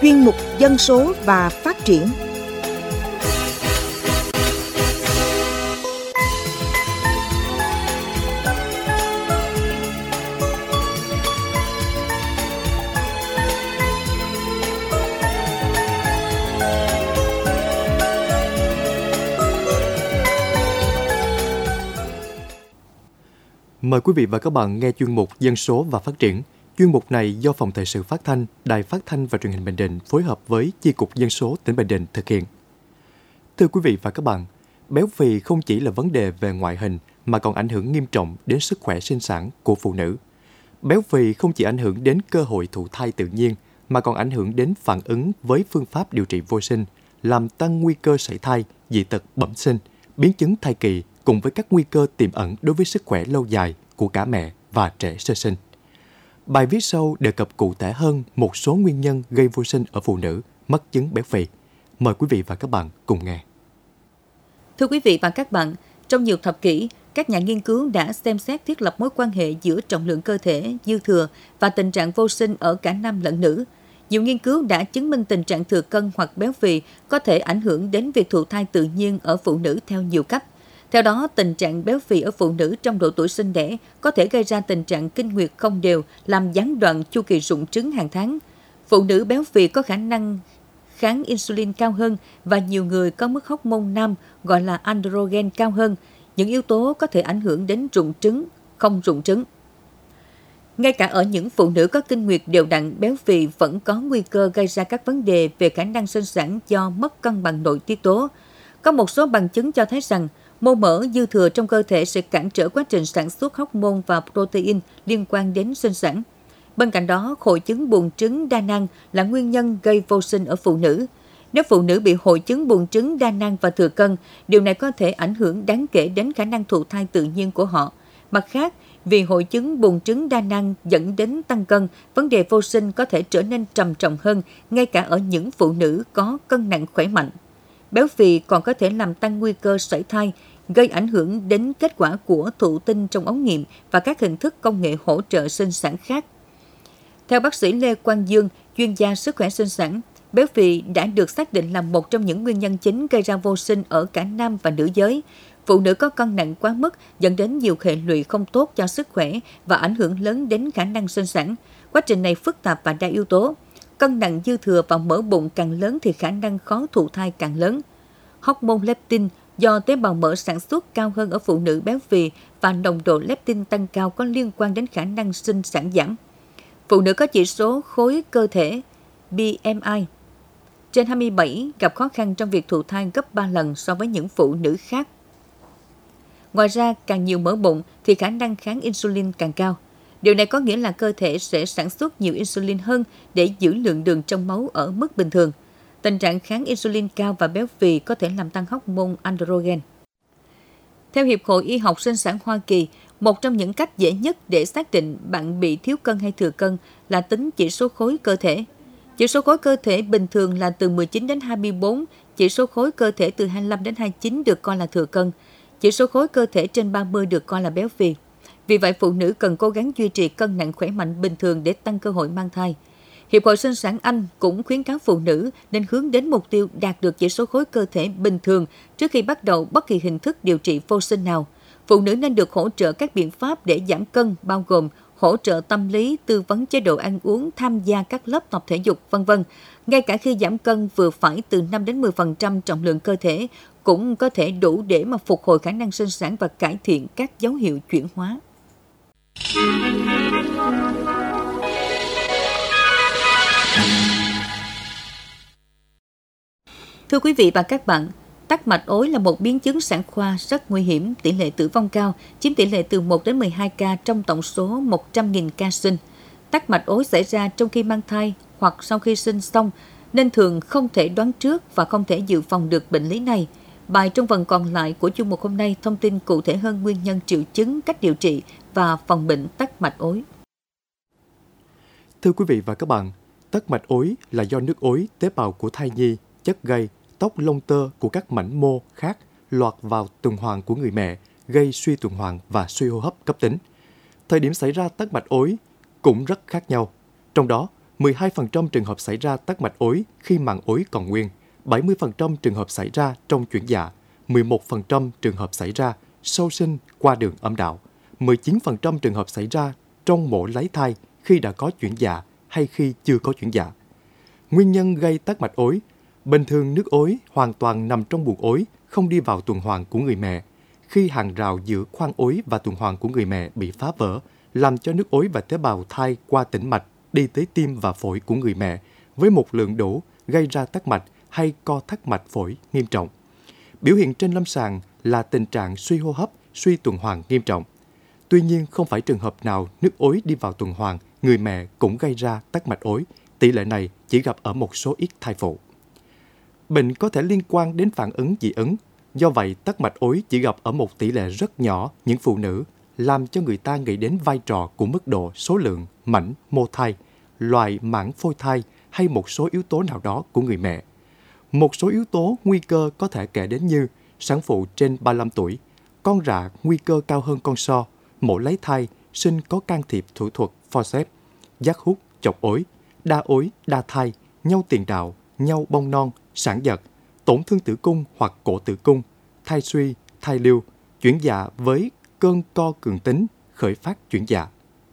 chuyên mục Dân số và phát triển. Mời quý vị và các bạn nghe chuyên mục Dân số và phát triển. Chuyên mục này do Phòng Thời sự Phát thanh, Đài Phát thanh và Truyền hình Bình Định phối hợp với Chi cục Dân số tỉnh Bình Định thực hiện. Thưa quý vị và các bạn, béo phì không chỉ là vấn đề về ngoại hình mà còn ảnh hưởng nghiêm trọng đến sức khỏe sinh sản của phụ nữ. Béo phì không chỉ ảnh hưởng đến cơ hội thụ thai tự nhiên mà còn ảnh hưởng đến phản ứng với phương pháp điều trị vô sinh, làm tăng nguy cơ sảy thai, dị tật bẩm sinh, biến chứng thai kỳ cùng với các nguy cơ tiềm ẩn đối với sức khỏe lâu dài của cả mẹ và trẻ sơ sinh. Bài viết sau đề cập cụ thể hơn một số nguyên nhân gây vô sinh ở phụ nữ mắc chứng béo phì. Mời quý vị và các bạn cùng nghe. Thưa quý vị và các bạn, trong nhiều thập kỷ, các nhà nghiên cứu đã xem xét thiết lập mối quan hệ giữa trọng lượng cơ thể, dư thừa và tình trạng vô sinh ở cả nam lẫn nữ. Nhiều nghiên cứu đã chứng minh tình trạng thừa cân hoặc béo phì có thể ảnh hưởng đến việc thụ thai tự nhiên ở phụ nữ theo nhiều cách. Theo đó, tình trạng béo phì ở phụ nữ trong độ tuổi sinh đẻ có thể gây ra tình trạng kinh nguyệt không đều, làm gián đoạn chu kỳ rụng trứng hàng tháng. Phụ nữ béo phì có khả năng kháng insulin cao hơn và nhiều người có mức hormone nam gọi là androgen cao hơn. Những yếu tố có thể ảnh hưởng đến rụng trứng, không rụng trứng. Ngay cả ở những phụ nữ có kinh nguyệt đều đặn, béo phì vẫn có nguy cơ gây ra các vấn đề về khả năng sinh sản do mất cân bằng nội tiết tố. Có một số bằng chứng cho thấy rằng mô mỡ dư thừa trong cơ thể sẽ cản trở quá trình sản xuất hormone và protein liên quan đến sinh sản. Bên cạnh đó, hội chứng buồng trứng đa năng là nguyên nhân gây vô sinh ở phụ nữ. Nếu phụ nữ bị hội chứng buồng trứng đa năng và thừa cân, điều này có thể ảnh hưởng đáng kể đến khả năng thụ thai tự nhiên của họ. Mặt khác, vì hội chứng buồng trứng đa năng dẫn đến tăng cân, vấn đề vô sinh có thể trở nên trầm trọng hơn ngay cả ở những phụ nữ có cân nặng khỏe mạnh. Béo phì còn có thể làm tăng nguy cơ sảy thai, gây ảnh hưởng đến kết quả của thụ tinh trong ống nghiệm và các hình thức công nghệ hỗ trợ sinh sản khác. Theo bác sĩ Lê Quang Dương, chuyên gia sức khỏe sinh sản, béo phì đã được xác định là một trong những nguyên nhân chính gây ra vô sinh ở cả nam và nữ giới. Phụ nữ có cân nặng quá mức dẫn đến nhiều hệ lụy không tốt cho sức khỏe và ảnh hưởng lớn đến khả năng sinh sản. Quá trình này phức tạp và đa yếu tố. Cân nặng dư thừa và mỡ bụng càng lớn thì khả năng khó thụ thai càng lớn. Hormone leptin do tế bào mỡ sản xuất cao hơn ở phụ nữ béo phì và nồng độ leptin tăng cao có liên quan đến khả năng sinh sản giảm. Phụ nữ có chỉ số khối cơ thể BMI trên 27 gặp khó khăn trong việc thụ thai gấp 3 lần so với những phụ nữ khác. Ngoài ra, càng nhiều mỡ bụng thì khả năng kháng insulin càng cao. Điều này có nghĩa là cơ thể sẽ sản xuất nhiều insulin hơn để giữ lượng đường trong máu ở mức bình thường. Tình trạng kháng insulin cao và béo phì có thể làm tăng hormone androgen. Theo Hiệp hội Y học sinh sản Hoa Kỳ, một trong những cách dễ nhất để xác định bạn bị thiếu cân hay thừa cân là tính chỉ số khối cơ thể. Chỉ số khối cơ thể bình thường là từ 19 đến 24, chỉ số khối cơ thể từ 25 đến 29 được coi là thừa cân, chỉ số khối cơ thể trên 30 được coi là béo phì. Vì vậy, phụ nữ cần cố gắng duy trì cân nặng khỏe mạnh bình thường để tăng cơ hội mang thai. Hiệp hội sinh sản Anh cũng khuyến cáo phụ nữ nên hướng đến mục tiêu đạt được chỉ số khối cơ thể bình thường trước khi bắt đầu bất kỳ hình thức điều trị vô sinh nào. Phụ nữ nên được hỗ trợ các biện pháp để giảm cân, bao gồm hỗ trợ tâm lý, tư vấn chế độ ăn uống, tham gia các lớp tập thể dục, v.v. Ngay cả khi giảm cân vừa phải từ 5 đến 10% trọng lượng cơ thể cũng có thể đủ để mà phục hồi khả năng sinh sản và cải thiện các dấu hiệu chuyển hóa. Thưa quý vị và các bạn, tắc mạch ối là một biến chứng sản khoa rất nguy hiểm, tỷ lệ tử vong cao, chiếm tỷ lệ từ 1 đến 12 ca trong tổng số 100.000 ca sinh. Tắc mạch ối xảy ra trong khi mang thai hoặc sau khi sinh xong, nên thường không thể đoán trước và không thể dự phòng được bệnh lý này. Bài trong phần còn lại của chương mục hôm nay thông tin cụ thể hơn nguyên nhân, triệu chứng, cách điều trị và phòng bệnh tắc mạch ối. Thưa quý vị và các bạn, tắc mạch ối là do nước ối, tế bào của thai nhi, chất gây, tóc lông tơ của các mảnh mô khác lọt vào tuần hoàn của người mẹ, gây suy tuần hoàn và suy hô hấp cấp tính. Thời điểm xảy ra tắc mạch ối cũng rất khác nhau. Trong đó, 12% trường hợp xảy ra tắc mạch ối khi màng ối còn nguyên, 70% trường hợp xảy ra trong chuyển dạ, 11% trường hợp xảy ra sau sinh qua đường âm đạo, 19% trường hợp xảy ra trong mổ lấy thai khi đã có chuyển dạ hay khi chưa có chuyển dạ. Nguyên nhân gây tắc mạch ối: bình thường nước ối hoàn toàn nằm trong buồng ối, không đi vào tuần hoàn của người mẹ. Khi hàng rào giữa khoang ối và tuần hoàn của người mẹ bị phá vỡ, làm cho nước ối và tế bào thai qua tĩnh mạch đi tới tim và phổi của người mẹ với một lượng đủ, gây ra tắc mạch hay co thắt mạch phổi nghiêm trọng. Biểu hiện trên lâm sàng là tình trạng suy hô hấp, suy tuần hoàn nghiêm trọng. Tuy nhiên, không phải trường hợp nào nước ối đi vào tuần hoàn, người mẹ cũng gây ra tắc mạch ối. Tỷ lệ này chỉ gặp ở một số ít thai phụ. Bệnh có thể liên quan đến phản ứng dị ứng. Do vậy, tắc mạch ối chỉ gặp ở một tỷ lệ rất nhỏ những phụ nữ, làm cho người ta nghĩ đến vai trò của mức độ, số lượng, mảnh, mô thai, loại mảng phôi thai hay một số yếu tố nào đó của người mẹ. Một số yếu tố nguy cơ có thể kể đến như sản phụ trên 35 tuổi, con rạ nguy cơ cao hơn con so, mổ lấy thai, sinh có can thiệp thủ thuật forceps, giác hút, chọc ối, đa thai, nhau tiền đạo, nhau bông non, sản giật, tổn thương tử cung hoặc cổ tử cung, thai suy, thai lưu, chuyển dạ với cơn co cường tính, khởi phát chuyển dạ.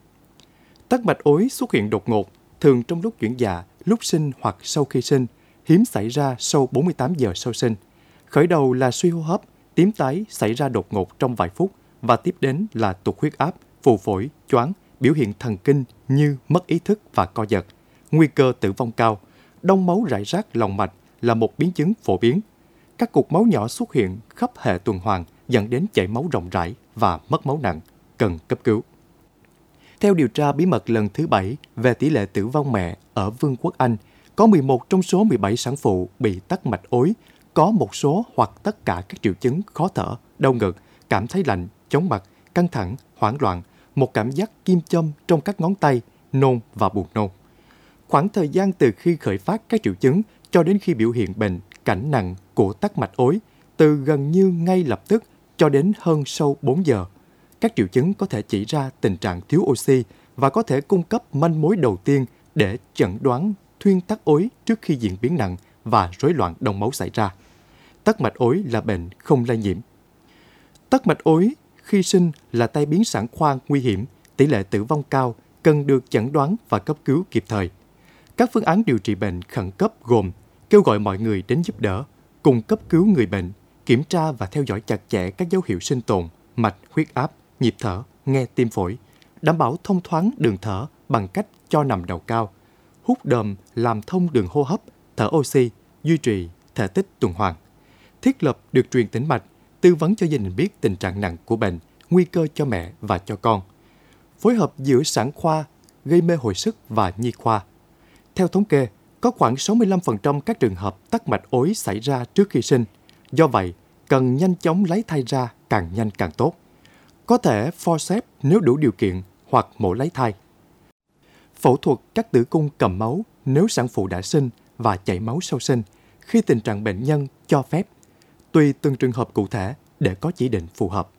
Tắc mạch ối xuất hiện đột ngột, thường trong lúc chuyển dạ, lúc sinh hoặc sau khi sinh, hiếm xảy ra sau 48 giờ sau sinh. Khởi đầu là suy hô hấp, tím tái xảy ra đột ngột trong vài phút và tiếp đến là tụt huyết áp, phù phổi, choáng, biểu hiện thần kinh như mất ý thức và co giật. Nguy cơ tử vong cao. Đông máu rải rác lòng mạch là một biến chứng phổ biến. Các cục máu nhỏ xuất hiện khắp hệ tuần hoàn dẫn đến chảy máu rộng rãi và mất máu nặng, cần cấp cứu. Theo điều tra bí mật lần thứ 7 về tỷ lệ tử vong mẹ ở Vương quốc Anh, có 11 trong số 17 sản phụ bị tắc mạch ối có một số hoặc tất cả các triệu chứng khó thở, đau ngực, cảm thấy lạnh, chóng mặt, căng thẳng, hoảng loạn, một cảm giác kim châm trong các ngón tay, nôn và buồn nôn. Khoảng thời gian từ khi khởi phát các triệu chứng cho đến khi biểu hiện bệnh cảnh nặng của tắc mạch ối, từ gần như ngay lập tức cho đến hơn sau 4 giờ. Các triệu chứng có thể chỉ ra tình trạng thiếu oxy và có thể cung cấp manh mối đầu tiên để chẩn đoán thuyên tắc ối trước khi diễn biến nặng và rối loạn đông máu xảy ra. Tắc mạch ối là bệnh không lây nhiễm. Tắc mạch ối khi sinh là tai biến sản khoa nguy hiểm, tỷ lệ tử vong cao, cần được chẩn đoán và cấp cứu kịp thời. Các phương án điều trị bệnh khẩn cấp gồm kêu gọi mọi người đến giúp đỡ, cùng cấp cứu người bệnh, kiểm tra và theo dõi chặt chẽ các dấu hiệu sinh tồn, mạch, huyết áp, nhịp thở, nghe tim phổi, đảm bảo thông thoáng đường thở bằng cách cho nằm đầu cao, hút đờm làm thông đường hô hấp, thở oxy, duy trì thể tích tuần hoàn, thiết lập được truyền tĩnh mạch, tư vấn cho gia đình biết tình trạng nặng của bệnh, nguy cơ cho mẹ và cho con, phối hợp giữa sản khoa, gây mê hồi sức và nhi khoa. Theo thống kê, có khoảng 65% các trường hợp tắc mạch ối xảy ra trước khi sinh. Do vậy, cần nhanh chóng lấy thai ra càng nhanh càng tốt. Có thể forceps nếu đủ điều kiện hoặc mổ lấy thai. Phẫu thuật cắt tử cung cầm máu nếu sản phụ đã sinh và chảy máu sau sinh khi tình trạng bệnh nhân cho phép, tùy từng trường hợp cụ thể để có chỉ định phù hợp.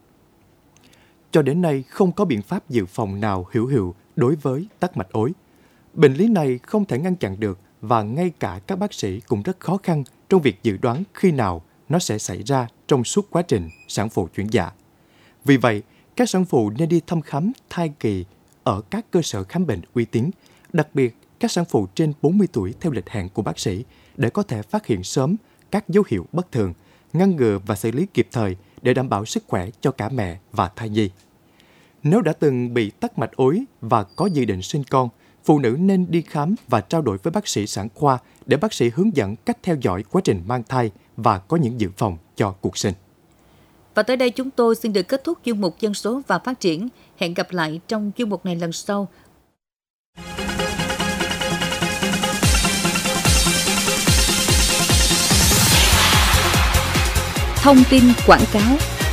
Cho đến nay, không có biện pháp dự phòng nào hữu hiệu đối với tắc mạch ối. Bệnh lý này không thể ngăn chặn được và ngay cả các bác sĩ cũng rất khó khăn trong việc dự đoán khi nào nó sẽ xảy ra trong suốt quá trình sản phụ chuyển dạ. Vì vậy, các sản phụ nên đi thăm khám thai kỳ ở các cơ sở khám bệnh uy tín, đặc biệt các sản phụ trên 40 tuổi theo lịch hẹn của bác sĩ để có thể phát hiện sớm các dấu hiệu bất thường, ngăn ngừa và xử lý kịp thời để đảm bảo sức khỏe cho cả mẹ và thai nhi. Nếu đã từng bị tắc mạch ối và có dự định sinh con, phụ nữ nên đi khám và trao đổi với bác sĩ sản khoa để bác sĩ hướng dẫn cách theo dõi quá trình mang thai và có những dự phòng cho cuộc sinh. Và tới đây chúng tôi xin được kết thúc chuyên mục Dân số và Phát triển. Hẹn gặp lại trong chuyên mục này lần sau. Thông tin quảng cáo.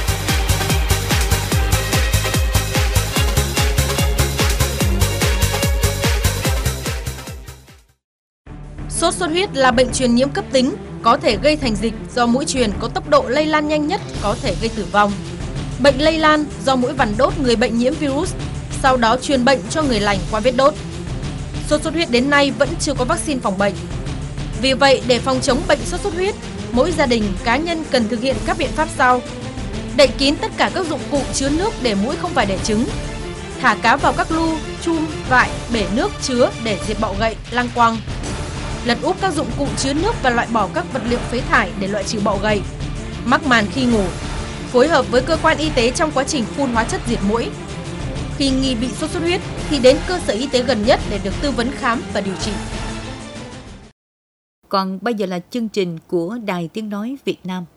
Sốt xuất huyết là bệnh truyền nhiễm cấp tính, có thể gây thành dịch do muỗi truyền có tốc độ lây lan nhanh nhất, có thể gây tử vong. Bệnh lây lan do muỗi vằn đốt người bệnh nhiễm virus, sau đó truyền bệnh cho người lành qua vết đốt. Sốt xuất huyết đến nay vẫn chưa có vaccine phòng bệnh. Vì vậy, để phòng chống bệnh sốt xuất huyết, mỗi gia đình, cá nhân cần thực hiện các biện pháp sau. Đậy kín tất cả các dụng cụ chứa nước để muỗi không phải đẻ trứng. Thả cá vào các lu, chum, vại, bể nước chứa để diệt bọ gậy, lăng quăng. Lật úp các dụng cụ chứa nước và loại bỏ các vật liệu phế thải để loại trừ bọ gậy. Mắc màn khi ngủ. Phối hợp với cơ quan y tế trong quá trình phun hóa chất diệt muỗi. Khi nghi bị sốt xuất huyết thì đến cơ sở y tế gần nhất để được tư vấn khám và điều trị. Còn bây giờ là chương trình của Đài Tiếng Nói Việt Nam.